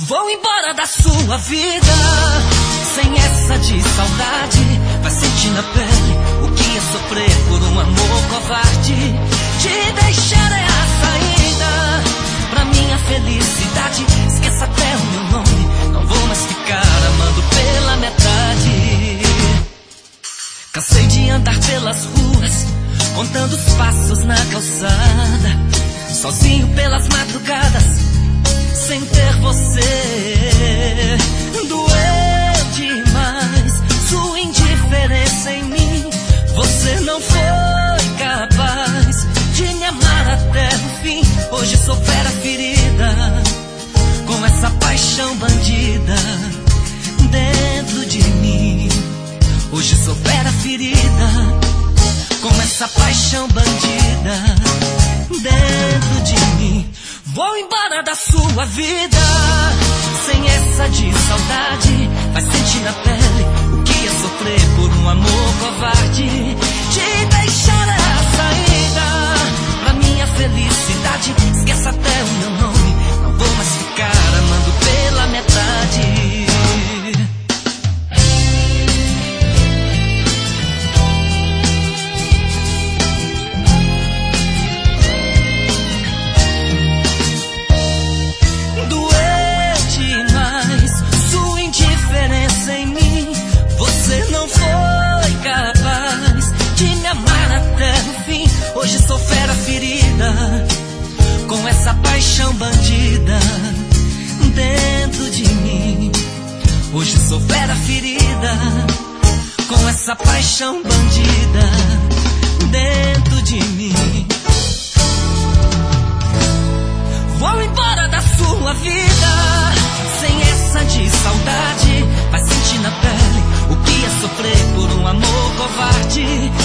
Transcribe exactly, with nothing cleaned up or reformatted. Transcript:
Vou embora da sua vida, sem essa de saudade. Vai sentir na pele o que é sofrer por um amor covarde. Te deixar é a saída pra minha felicidade. Esqueça até o meu nome, não vou mais ficar amando pela metade. Cansei de andar pelas ruas, contando os passos na calçada, sozinho pelas madrugadas, sem ter você. Doeu demais sua indiferença em mim. Você não foi capaz de me amar até o fim. Hoje sou fera ferida, com essa paixão bandida dentro de mim. Hoje sou fera ferida, com essa paixão bandida dentro de mim. Vou embora da sua vida, sem essa de saudade. Vai sentir na pele o que é sofrer por um amor covarde. Te deixar é a saída pra minha felicidade. Esqueça até o meu nome, não vou mais ficar amando pela metade. Hoje sou fera ferida, com essa paixão bandida dentro de mim. Hoje sou fera ferida, com essa paixão bandida dentro de mim. Vou embora da sua vida, sem essa de saudade. Vai sentir na pele o que é sofrer por um amor covarde.